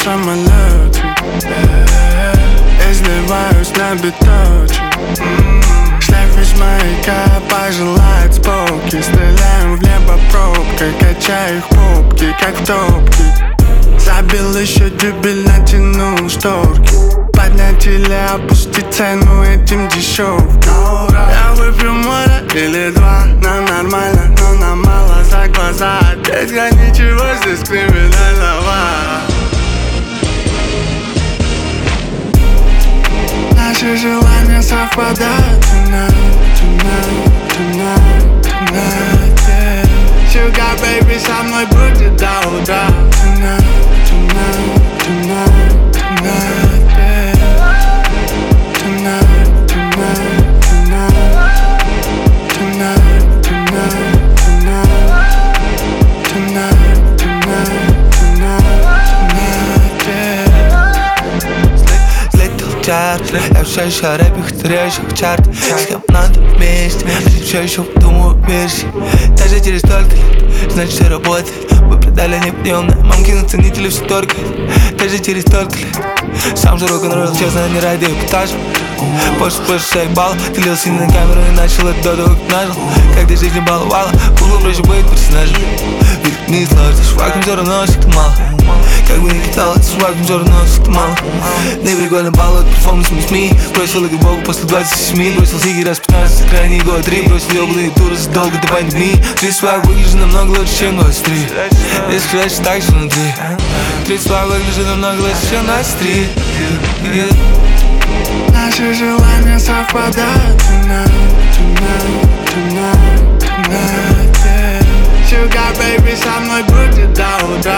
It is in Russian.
самолете. Изливаюсь на биточек. Шлейф из маяка пожелает споки. Стреляем в небо пробкой, качаю их попки, как в топке. Забил еще дюбель, натянул шторки. Поднять или опустить цену этим дешевкам. Я выпью море или два, нам нормально, но нам мало за глаза. Опять ничего здесь криминального. Наши желания совпадают. Tonight, tonight, tonight, tonight, yeah. Sugar baby со мной будет до утра. Tonight, tonight, tonight, tonight, yeah. Tonight, tonight, tonight, tonight, tonight, tonight, tonight, tonight, yeah. Взлетел чарт, я все еще рэпик в трещих чарт. С кем надо вместе, а ты все еще думаю версии. Даже через столько лет, значит все работает. Вы продали неподъемное, мамки на ценители все торгают. Даже через столько лет, сам же рок-н-ролл, честно, не ради эпатажа. Больше 6 баллов, ты лился на камеру и начал это до того, как нажил. Как ты жизнь баловала, углом проще быть персонажем. Ведь не сложно, шваком все равно всегда мало. Как бы не летало, с шваком все равно всегда мало. Не прикольно баллот, перформансом с СМИ. Бросил их богу после 27. Бросил сиги раз 15, крайний год 3. Бросил ёблые туры задолго до пандемии. Три свак выглядит намного лучше, чем 23. Если сказать, так же внутри. Три свак выглядит намного лучше, чем 23. Наши желания совпадают. Tonight, tonight, tonight, tonight, yeah. Sugar baby со мной будет до утра.